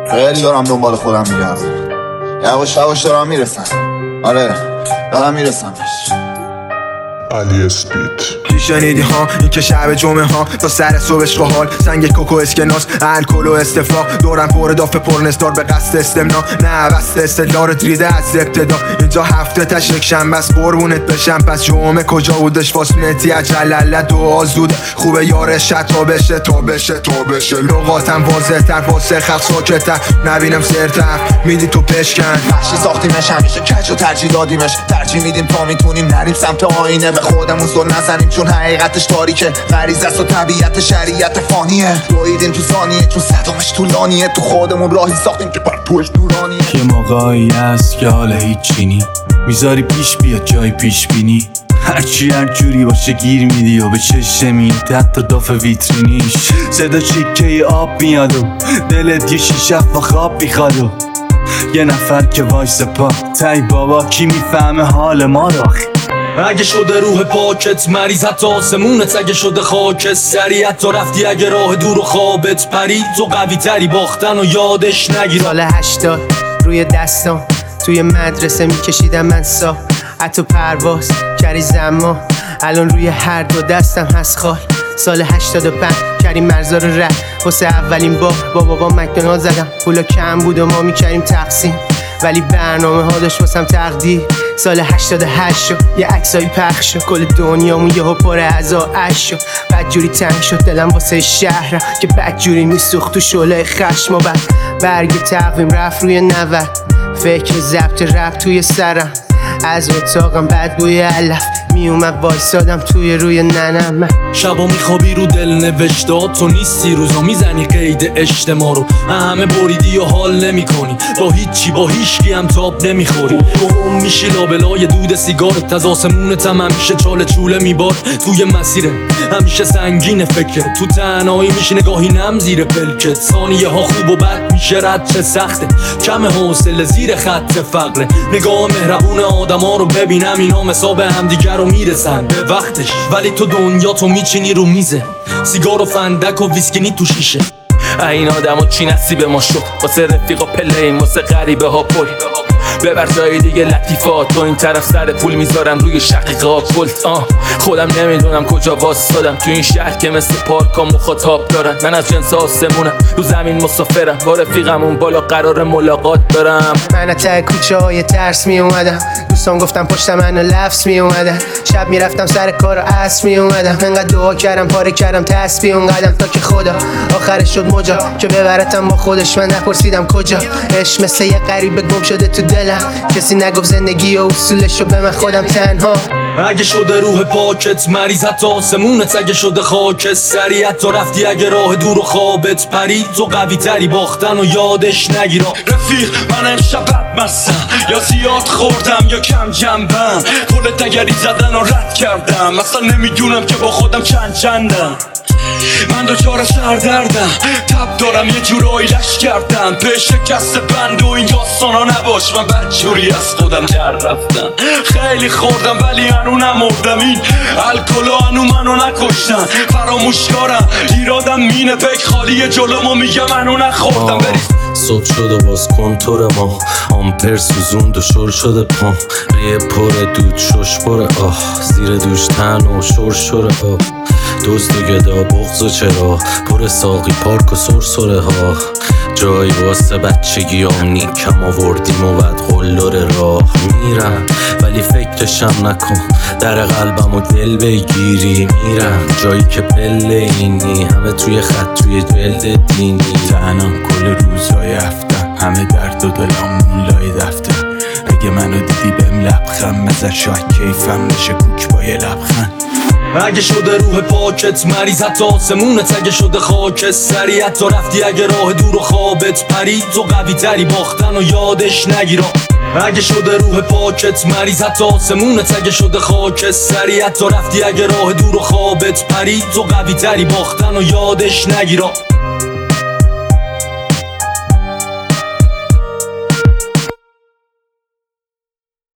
خیلی دارم دنبال خودم میگردم، یواش یواش دارم میرسم. آره دارم میرسمش. علی اسپید شنیدی ها این که شب جمعه ها تا سر صبحش حال سنگ کوکو اسکناس الکل و استفراغ دورم پر داف پرنستار به قصد استمنا نه بسته استدلال ریده از ابتدا. اینجا هفته تشک شنبه است قربونت بشم، پس جمعه کجا بودش فاصلتی اجلله دعا زوده خوبه یارش تا بشه تا بشه تا بشه. لغاتم واضح تر واسه خلق ساکتر نبینم سرتر میدی تو پشکن بخشی ساختیمش همیشه کج و ترجیح دادیمش، ترجیح میدیم تا میتونیم نریم سمت آینه، به خودمون زل نزنیم چون حقیقتش تاریکه، غریزه است و طبیعت شریعت فانیه. دویدیم تو ثانیه چون صدامش طولانیه، تو خودمون راهی ساختیم که بر توش نورانیه. یه موقعی هست که حالا هیچی نی میذاری پیش بیاد جای پیش بینی، هرچی هر جوری باشه گیر میدی و به چشمی حتی داف ویترینیش صدا چیکه آب میاد و دلت یه شیشه و خواب میخواد و یه نفر که وایس پا تای بابا کی میفهمه حال ما رو. اگه شده روح پاکت مریض حتی آسمونت، اگه شده خاکت سریعت تا رفتی، اگه راه دور و خوابت پرید تو قوی تری باختن و یادش نگیر. سال 80 روی دستم توی مدرسه میکشیدم من سا حتی پرواز کری زمان الان روی هر دو دستم هست خال. سال 85 کریم مرزا رو ره واسه اولین بار با بابا مکدونالد زدم، پولا کم بود و ما میکردیم تقسیم ولی برنامه ها داشت واسم تقدیر. سال 88 شد یه عکسایی پخش شد کل دنیامون یهو پر از آش شد، بدجوری تنگ شد دلم واسه شهرم که بدجوری میسوخت تو شعله خشم و بعد برگ تقویم رفت روی 90، فکر ضبط رپ توی سرم از اتاقم بد بوی علف میومد وایسادم توی روی ننم. من شبا میخوابی رو دل نوشته تو نیستی، روزا میزنی قید اجتماع رو همه بریدی و حال نمی کنی، با هیچی با هیچکی هم تاب نمیخوری. تو میشی لابلای دود سیگارت، از آسمونت هم همیشه چاله چوله میبار، توی مسیره همیشه سنگین فکر، تو تنهایی میشی نگاهی نم زیر پلکت، ثانیه ها خوب و بد میشه رد چه سخته، کم حوصله زیر خط فقره، نگاه مهربون آدما رو ببینم اینا مساب همدیگر رو میرسن به وقتش، ولی تو دنیا تو میچینی رو میزه، سیگار و فندک و ویسکینی تو شیشه. این آدم و چی نصیب ما شد، واسه رفیقا پلیم واسه غریبه ها پل، ببر جای دیگه لطیفات تو این طرف سر پول میذارم روی شقیقا پلت. خودم نمیدونم کجا واسادم تو این شهر که مثل پارکا مخاطب دارن، من از جنس آسمونم رو زمین مسافرم، با رفیقمون بالا قرار ملاقات دارم. من تا کوچه های ترس می اومدم، دوستان گفتم پشت منو لفظ می اومدن، شب میرفتم سر کار و عصر می اومدم، انقدر دعا کردم پاره کردم تسبیح اون قدم تا که خدا آخرش شد مجا که ببرتم با خودش. من نپرسیدم کجا، عشق مثل یه غریبه گم شده تو دلم، کسی نگفت زندگی و اصولشو به من خودم تنها. اگه شده روح پاکت مریض حتی آسمونت، اگه شده خاکت سریعت تا رفتی، اگه راه دور و خوابت پرید تو قوی تری باختن و یادش نگیر. رفیق من امشب بدمستم، یا زیاد خوردم یا کم جنبم، کل دگری زدن و رد کردم، اصلا نمیدونم که با خودم چندم. من دوچار سردردم، تب دارم یه جورایی لش کردم، به شکست بند و این داستانا نباش، من بدجوری از خودم در رفتم، خیلی خوردم ولی هنو نمردم، این الکل هنو منو نکشتن، فراموشکارم ایرادم مینه پک خالی جلومو میگم هنو نخوردم. صبح شد و باز کنتور ما آمپر سوزوند و شور شده پام، ریه پر دود شش پر زیر دوش تن و شور شور دوست و گدا بغض و چرا پر ساقی پارک و سرسره ها، جایی واسه بچگیام نیکم آوردیم و بعد قلدر راه میرم، ولی فکرشم نکن در قلبم و دل بگیری میرم، جایی که پله اینی همه توی خط توی جلد دینی، تنم کل روزای هفتم همه درد و دلم لای دفتر، اگه منو دیدی بهم لبخند بزن شاید کیفم نشه کوک با یه لبخند. اگه شده روح پاکت مریض حتی آسمونت، اگه شده خاکت سریعت تا رفتی، اگه راه دور و خوابت پرید تو قوی تری باختن و یادش نگیر. اگه شده روح پاکت مریض حتی آسمونت، اگه شده خاکت سریعت تا رفتی، اگه راه دور و خوابت پرید تو قوی تری باختن و یادش نگیر.